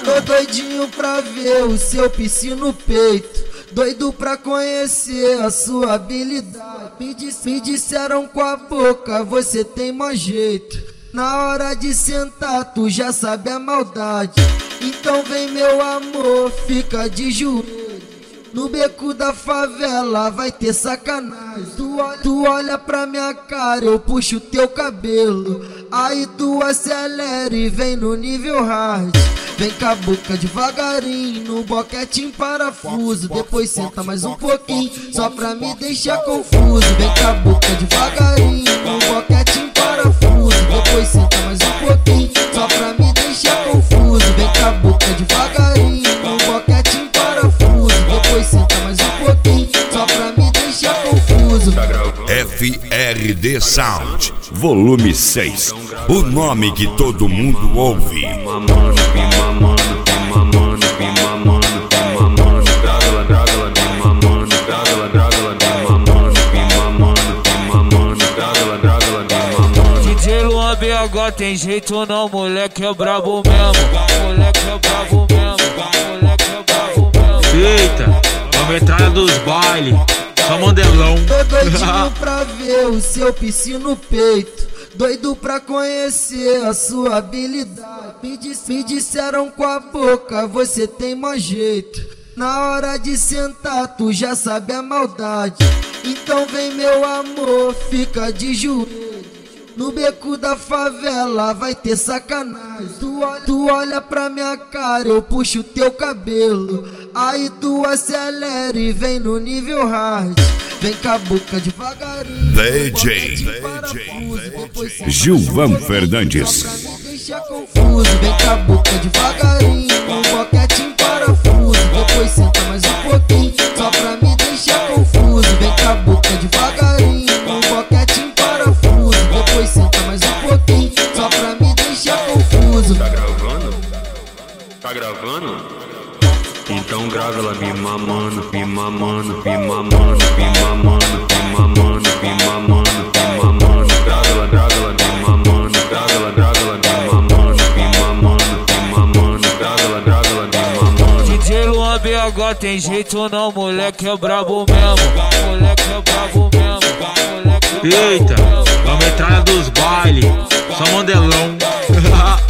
Tô doidinho pra ver o seu piscina no peito, doido pra conhecer a sua habilidade. Me disseram com a boca, você tem mó jeito. Na hora de sentar, tu já sabe a maldade. Então vem meu amor, fica de joelho. No beco da favela vai ter sacanagem. Tu olha pra minha cara, eu puxo teu cabelo. Aí tu acelera e vem no nível hard. Vem com a boca devagarinho, no boquete em parafuso. Depois senta mais um pouquinho, só pra me deixar confuso. Vem com a boca devagarinho, no boquete em parafuso. Depois senta mais um pouquinho, só pra me deixar confuso. Vem com a boca devagarinho, no boquete em parafuso. Depois senta mais um pouquinho, só pra me deixar confuso. FRD Sound, volume 6, o nome que todo mundo ouve. DJ Luan BH tem jeito não, moleque é brabo mesmo. Moleque é brabo mesmo. Moleque é brabo mesmo. Eita, vamos entrar dos bailes, só modelão. Tô doidinho pra ver o seu piscina no peito, doido pra conhecer a sua habilidade. Me disseram com a boca, você tem mó jeito. Na hora de sentar, tu já sabe a maldade. Então vem meu amor, fica de joelho. No beco da favela vai ter sacanagem. Tu olha pra minha cara, eu puxo teu cabelo. Aí tu acelera e vem no nível hard. Vem com a boca devagarinho, DJ Gilvan Fernandes. pra me deixar confuso. Vem com a boca devagarinho, no boquete em parafuso. Depois senta mais um pouquinho, só pra me deixar confuso. Vem com a boca devagarinho, no boquete em parafuso. Depois senta mais um pouquinho, só pra me deixar confuso. Tá gravando? Tá gravando? Então grava ela me mamando, me mamando, me mamando, me mamando, me mamando, me mamando, me mamando. Grava ela me mamando, grava ela me mamando, me mamando, me mamando. Grava ela me mamando. DJ Luan BH tem jeito não, moleque é brabo mesmo. Moleque é brabo mesmo. Moleque é brabo Eita, mesmo. vamos entrar dos bailes, só modelão.